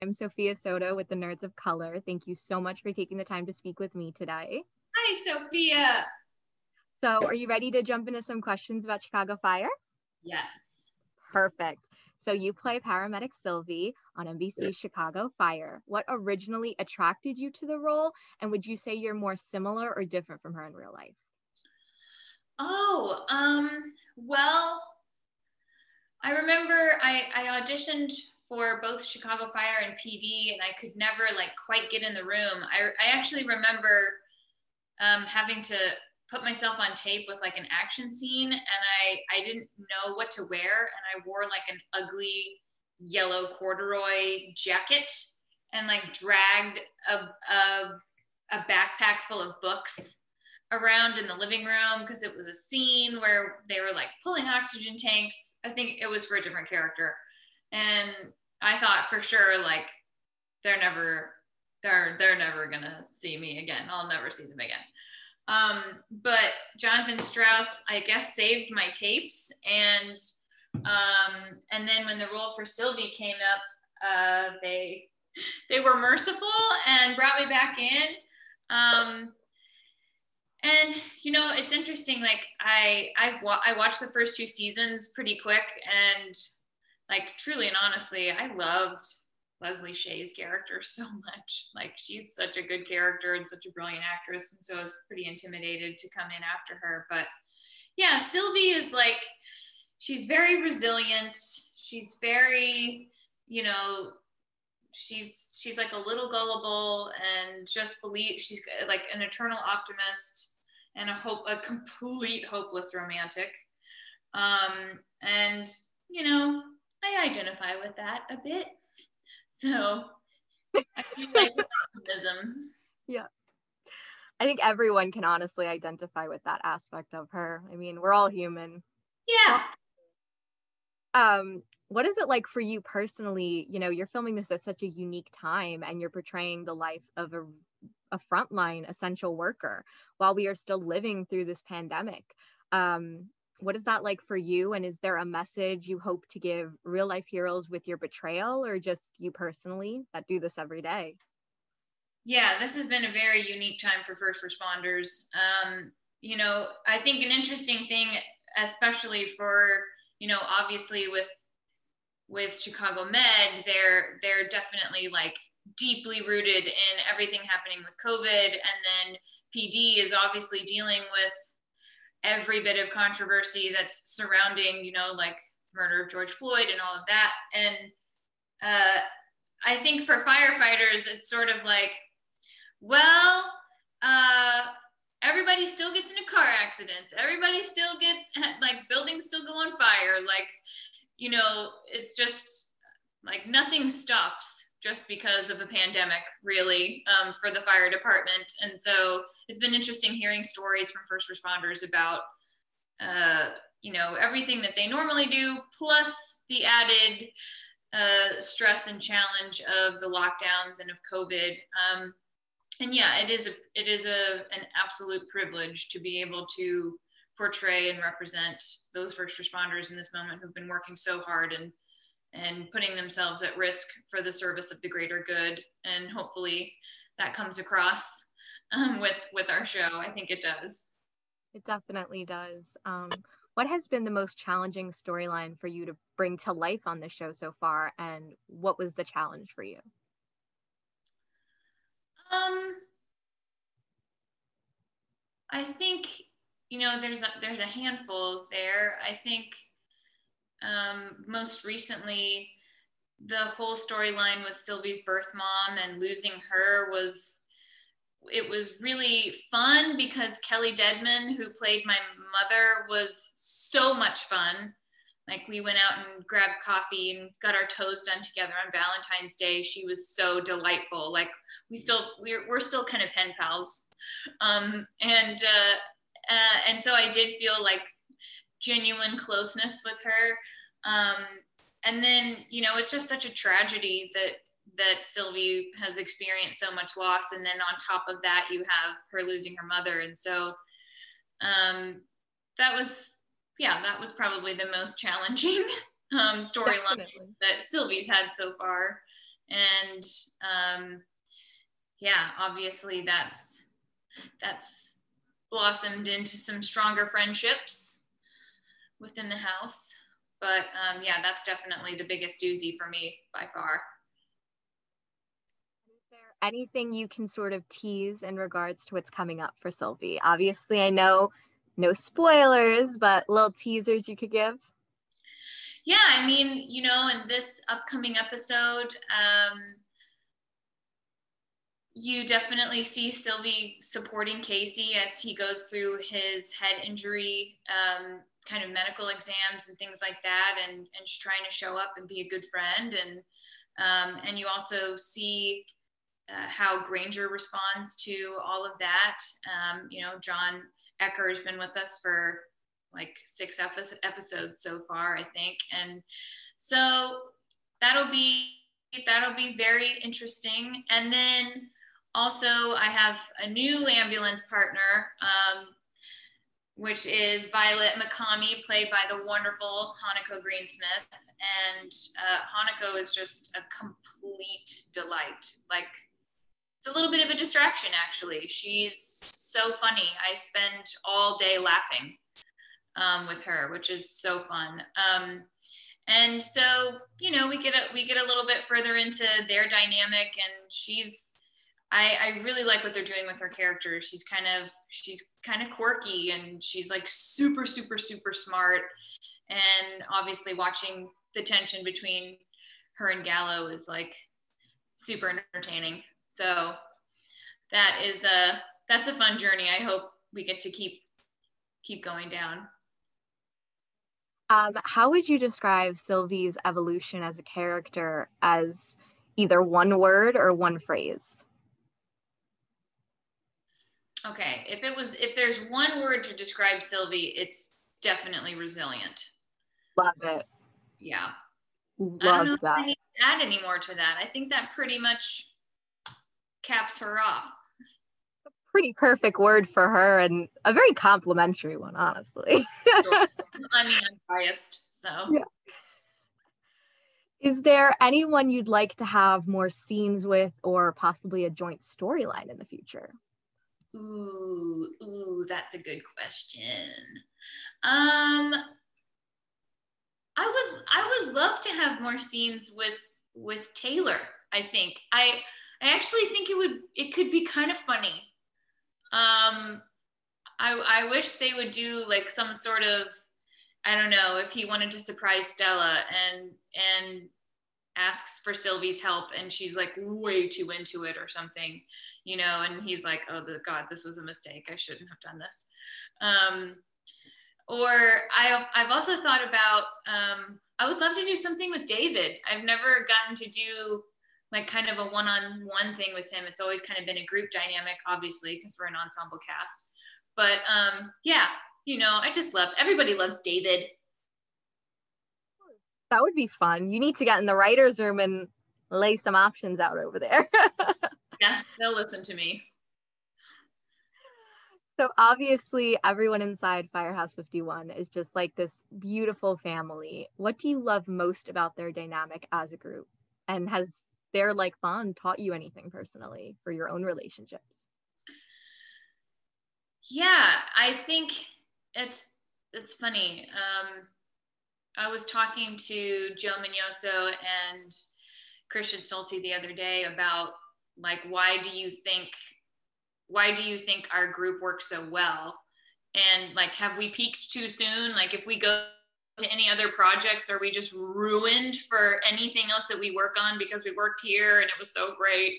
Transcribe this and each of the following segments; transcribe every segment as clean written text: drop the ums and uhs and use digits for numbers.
I'm Sophia Soto with the Nerds of Color. Thank you so much for taking the time to speak with me today. Hi, Sophia. So, are you ready to jump into some questions about Chicago Fire? Yes. Perfect. So, you play paramedic Sylvie on NBC's Chicago Fire. What originally attracted you to the role, and would you say you're more similar or different from her in real life? Well, I remember I auditioned for both Chicago Fire and PD, and I could never quite get in the room. I actually remember having to put myself on tape with an action scene, and I didn't know what to wear, and I wore an ugly yellow corduroy jacket and dragged a backpack full of books around in the living room because it was a scene where they were pulling oxygen tanks. I think it was for a different character, and I thought for sure they're never gonna see me again. I'll never see them again. But Jonathan Strauss, I guess, saved my tapes, and then when the role for Sylvie came up, they were merciful and brought me back in. And it's interesting. I watched the first 2 seasons pretty quick, and truly and honestly, I loved Leslie Shay's character so much. She's such a good character and such a brilliant actress, and so I was pretty intimidated to come in after her. But yeah, Sylvie is she's very resilient. She's very, she's a little gullible and just believe she's an eternal optimist and a complete hopeless romantic. And I identify with that a bit. So I feel optimism. Yeah. I think everyone can honestly identify with that aspect of her. I mean, we're all human. Yeah. What is it like for you personally? You're filming this at such a unique time, and you're portraying the life of a frontline essential worker while we are still living through this pandemic. What is that like for you? And is there a message you hope to give real life heroes with your portrayal, or just you personally that do this every day? Yeah, this has been a very unique time for first responders. I think an interesting thing, especially for, obviously with Chicago Med, they're definitely deeply rooted in everything happening with COVID. And then PD is obviously dealing with every bit of controversy that's surrounding, murder of George Floyd and all of that. And I think for firefighters, it's sort of well, everybody still gets into car accidents. Everybody still gets, buildings still go on fire. It's just nothing stops just because of a pandemic, really, for the fire department. And so it's been interesting hearing stories from first responders about, everything that they normally do, plus the added stress and challenge of the lockdowns and of COVID. And yeah, it is an absolute privilege to be able to portray and represent those first responders in this moment who've been working so hard and putting themselves at risk for the service of the greater good. And hopefully that comes across with our show. I think it does. It definitely does. What has been the most challenging storyline for you to bring to life on the show so far, and what was the challenge for you? I think, there's a handful there. I think most recently, the whole storyline with Sylvie's birth mom and losing her was really fun because Kelly Dedman, who played my mother, was so much fun. We went out and grabbed coffee and got our toes done together on Valentine's Day. She was so delightful. We're still kind of pen pals. And so I did feel genuine closeness with her. And then, it's just such a tragedy that Sylvie has experienced so much loss. And then on top of that, you have her losing her mother. And so that was probably the most challenging storyline that Sylvie's had so far. And yeah, obviously that's blossomed into some stronger friendships within the house. But yeah, that's definitely the biggest doozy for me by far. Is there anything you can sort of tease in regards to what's coming up for Sylvie? Obviously, I know no spoilers, but little teasers you could give. Yeah, I mean, you know, in this upcoming episode, you definitely see Sylvie supporting Casey as he goes through his head injury, kind of medical exams and things like that, and just trying to show up and be a good friend. And you also see how Granger responds to all of that. You know, John Ecker has been with us for like 6 episodes so far, I think. And so that'll be very interesting. And then also I have a new ambulance partner, which is Violet McCamey, played by the wonderful Hanako Greensmith. And Hanako is just a complete delight. Like, it's a little bit of a distraction, actually. She's so funny. I spend all day laughing with her, which is so fun. And so, you know, we get a little bit further into their dynamic, and I really like what they're doing with her character. She's kind of quirky, and she's like super, super, super smart. And obviously watching the tension between her and Gallo is like super entertaining. So that's a fun journey. I hope we get to keep going down. How would you describe Sylvie's evolution as a character as either one word or one phrase? Okay, if there's one word to describe Sylvie, it's definitely resilient. Love it. Yeah. Love I don't know that. if I need to add any more to that. I think that pretty much caps her off. Pretty perfect word for her, and a very complimentary one, honestly. I mean, I'm biased, so. Yeah. Is there anyone you'd like to have more scenes with, or possibly a joint storyline in the future? Ooh, that's a good question. I would love to have more scenes with Taylor. I think I actually think it could be kind of funny. I wish they would do like some sort of, I don't know, if he wanted to surprise Stella and asks for Sylvie's help, and she's like way too into it or something, you know, and he's like, oh God, this was a mistake. I shouldn't have done this. Or I've also thought about, I would love to do something with David. I've never gotten to do like kind of a one-on-one thing with him. It's always kind of been a group dynamic, obviously, because we're an ensemble cast. But yeah, you know, everybody loves David. That would be fun. You need to get in the writer's room and lay some options out over there. Yeah, they'll listen to me. So obviously everyone inside Firehouse 51 is just like this beautiful family. What do you love most about their dynamic as a group? And has their like bond taught you anything personally for your own relationships? Yeah, I think it's funny. I was talking to Joe Mignoso and Christian Stolte the other day about like, why do you think our group works so well? And like, have we peaked too soon? Like, if we go to any other projects, are we just ruined for anything else that we work on because we worked here and it was so great?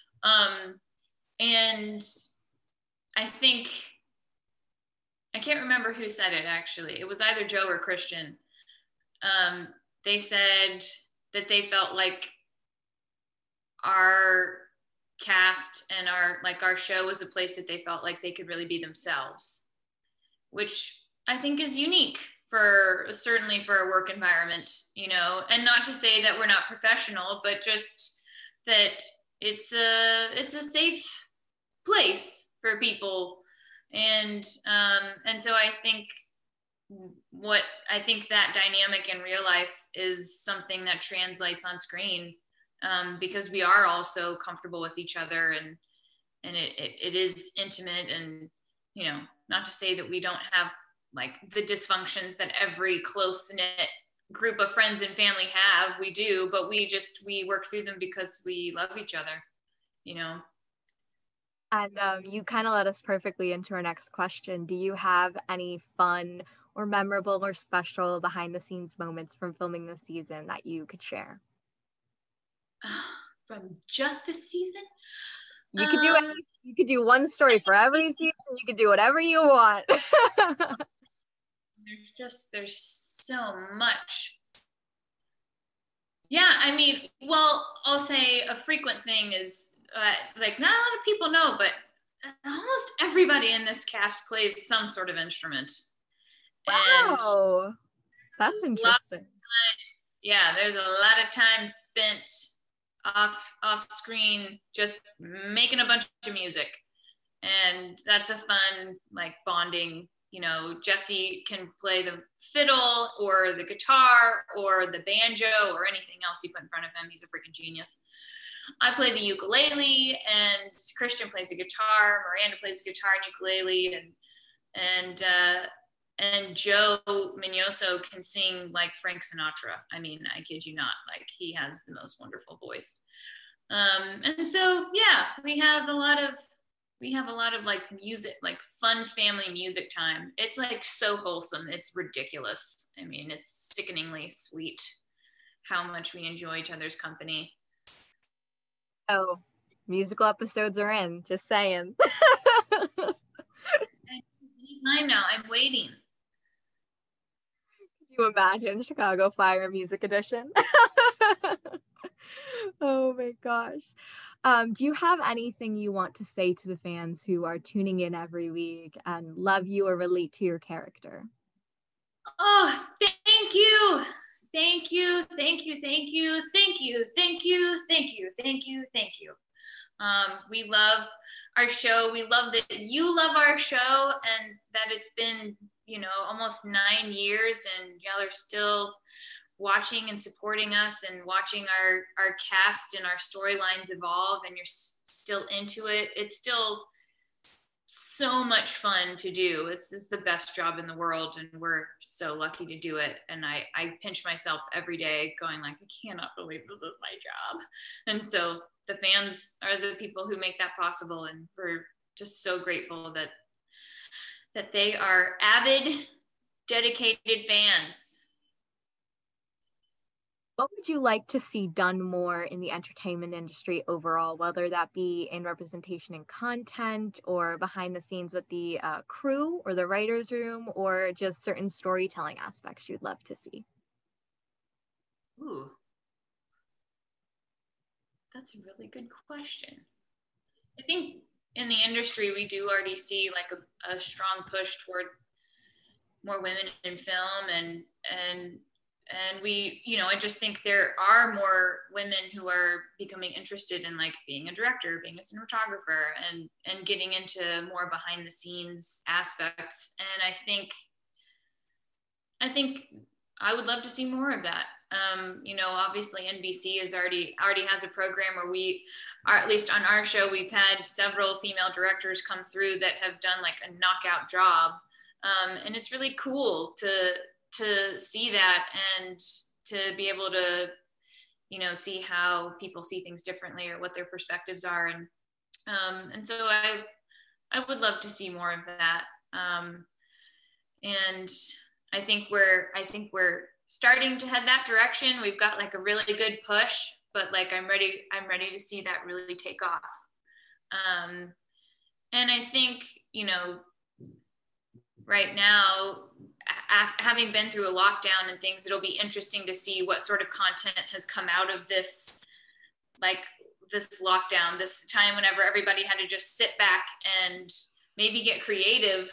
And I think, I can't remember who said it actually. It was either Joe or Christian. They said that they felt like our cast and our show was a place that they felt like they could really be themselves, which I think is unique certainly for a work environment, you know, and not to say that we're not professional, but just that it's a safe place for people. And so I think that dynamic in real life is something that translates on screen. because we are all so comfortable with each other, and it is intimate, and, you know, not to say that we don't have like the dysfunctions that every close knit group of friends and family have. We do, but we work through them because we love each other, you know. And you kind of led us perfectly into our next question. Do you have any fun or memorable or special behind the scenes moments from filming this season that you could share? From just this season? You could do you could do one story for every season. You could do whatever you want. There's so much. Yeah, I mean, well, I'll say a frequent thing is like, not a lot of people know, but almost everybody in this cast plays some sort of instrument. Wow, that's interesting. Yeah, there's a lot of time spent off screen just making a bunch of music, and that's a fun, like, bonding. You know, Jesse can play the fiddle or the guitar or the banjo or anything else you put in front of him. He's a freaking genius. I play the ukulele, and Christian plays the guitar. Miranda plays the guitar and ukulele, and Joe Mignoso can sing like Frank Sinatra. I mean, I kid you not. Like, he has the most wonderful voice. And so, yeah, we have a lot of like music, like fun family music time. It's like so wholesome. It's ridiculous. I mean, it's sickeningly sweet how much we enjoy each other's company. Oh, musical episodes are in, just saying. Anytime now, I'm waiting. Can you imagine Chicago Fire Music Edition? Oh my gosh. Do you have anything you want to say to the fans who are tuning in every week and love you or relate to your character? Oh, thank you. Thank you. Thank you. Thank you. Thank you. Thank you. Thank you. Thank you. Thank you. We love our show. We love that you love our show, and that it's been, you know, almost 9 years, and y'all are still watching and supporting us and watching our cast and our storylines evolve, and you're still into it. It's still so much fun to do. This is the best job in the world, and we're so lucky to do it. And I pinch myself every day going like, I cannot believe this is my job. And so the fans are the people who make that possible, and we're just so grateful that they are avid, dedicated fans. What would you like to see done more in the entertainment industry overall, whether that be in representation in content or behind the scenes with the crew or the writer's room, or just certain storytelling aspects you'd love to see? Ooh, that's a really good question. I think in the industry, we do already see like a strong push toward more women in film, and we, you know, I just think there are more women who are becoming interested in like being a director, being a cinematographer, and getting into more behind the scenes aspects. And I think I would love to see more of that. You know, obviously NBC is already has a program where we are, at least on our show, we've had several female directors come through that have done like a knockout job. And it's really cool to see that, and to be able to, you know, see how people see things differently or what their perspectives are. And so I would love to see more of that. And I think we're starting to head that direction. We've got like a really good push, but like I'm ready to see that really take off. And I think, you know, right now, having been through a lockdown and things, it'll be interesting to see what sort of content has come out of this, like this lockdown, this time whenever everybody had to just sit back and maybe get creative.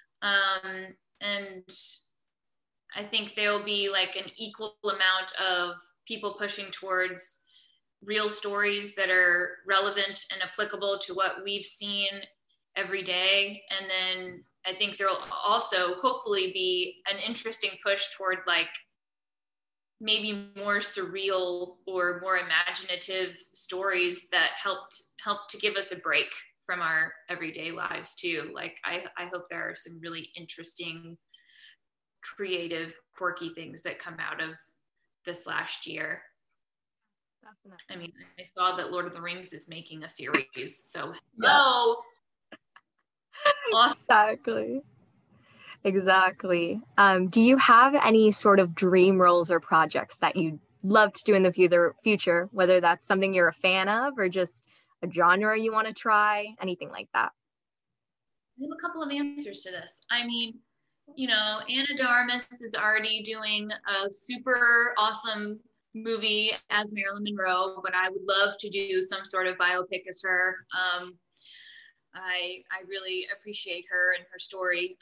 And I think there'll be like an equal amount of people pushing towards real stories that are relevant and applicable to what we've seen every day. And then I think there'll also hopefully be an interesting push toward like maybe more surreal or more imaginative stories that helped to give us a break from our everyday lives too. Like I hope there are some really interesting, creative, quirky things that come out of this last year. Definitely. I mean, I saw that Lord of the Rings is making a series, so hello. Awesome. Exactly. Do you have any sort of dream roles or projects that you'd love to do in the future, whether that's something you're a fan of or just a genre you want to try, anything like that? I have a couple of answers to this. I mean, you know, Anna de Armas is already doing a super awesome movie as Marilyn Monroe, but I would love to do some sort of biopic as her. I really appreciate her and her story.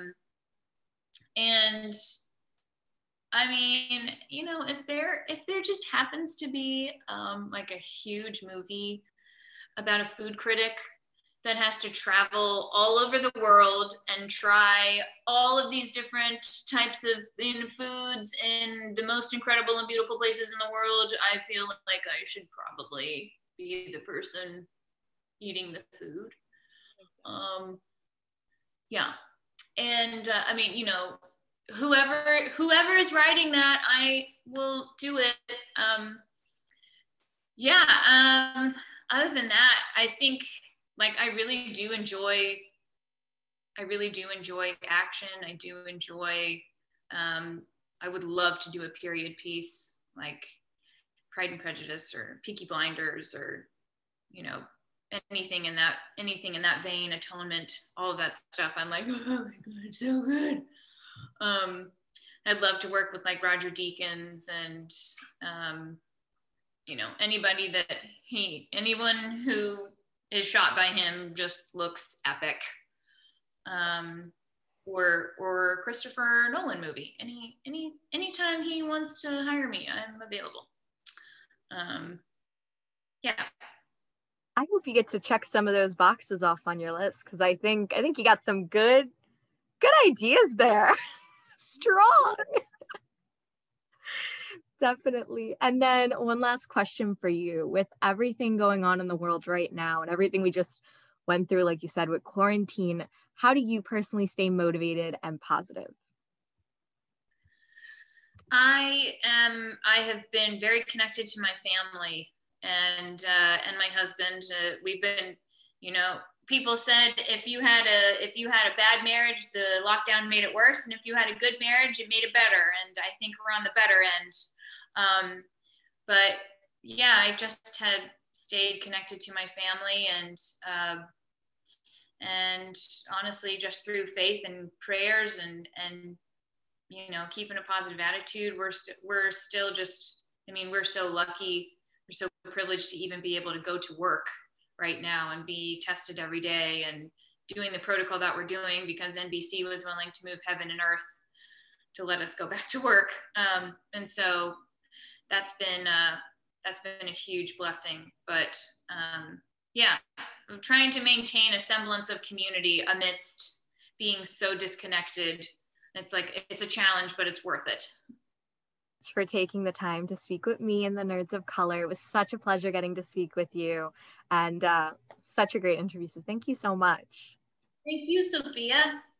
And I mean, you know, if there just happens to be like a huge movie about a food critic that has to travel all over the world and try all of these different types of foods in the most incredible and beautiful places in the world, I feel like I should probably be the person eating the food. Yeah. And I mean, you know, whoever is writing that, I will do it. Other than that, I think like I really do enjoy action. I do enjoy I would love to do a period piece like Pride and Prejudice or Peaky Blinders, or you know, anything in that vein, Atonement, all of that stuff. I'm like, oh my god, it's so good. I'd love to work with like Roger Deakins and you know, anyone who is shot by him just looks epic. Or Christopher Nolan movie. Anytime he wants to hire me, I'm available. Yeah. I hope you get to check some of those boxes off on your list, because I think you got some good ideas there. Strong. Definitely. And then one last question for you. With everything going on in the world right now and everything we just went through, like you said, with quarantine, how do you personally stay motivated and positive? I have been very connected to my family and my husband. We've been, you know, people said if you had a bad marriage, the lockdown made it worse, and if you had a good marriage, it made it better. And I think we're on the better end. But yeah, I just had stayed connected to my family, and honestly, just through faith and prayers and you know, keeping a positive attitude. We're still just, I mean, we're so lucky, we're so privileged to even be able to go to work right now and be tested every day and doing the protocol that we're doing because NBC was willing to move heaven and earth to let us go back to work. And so that's been a huge blessing. But yeah, I'm trying to maintain a semblance of community amidst being so disconnected. It's like, it's a challenge, but it's worth it. For taking the time to speak with me and the Nerds of Color. It was such a pleasure getting to speak with you, and such a great interview. So thank you so much. Thank you, Sophia.